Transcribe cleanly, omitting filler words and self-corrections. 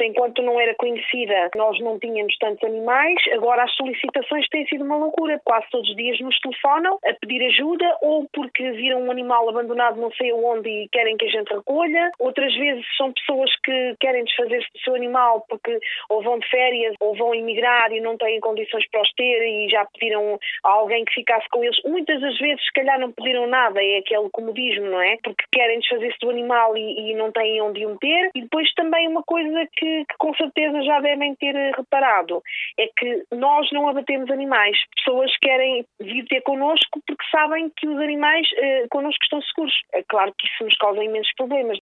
enquanto não era conhecida, nós não tínhamos tantos animais. Agora as solicitações têm sido uma loucura. Quase todos os dias nos telefonam a pedir ajuda, ou porque viram um animal abandonado não sei onde e querem que a gente recolha. Outras vezes são pessoas que querem desfazer-se do seu animal porque ou vão de férias ou vão emigrar e não têm condições para os ter e já pediram a alguém que ficasse com eles. Muitas das vezes, se calhar, não pediram nada, é aquele comodismo, não é? Porque querem desfazer-se do animal e não têm onde o meter. E depois também uma coisa que com certeza já devem ter reparado é que nós não abatemos animais. Pessoas querem vir ter connosco porque sabem que os animais connosco estão seguros. É claro que isso nos causa imensos problemas.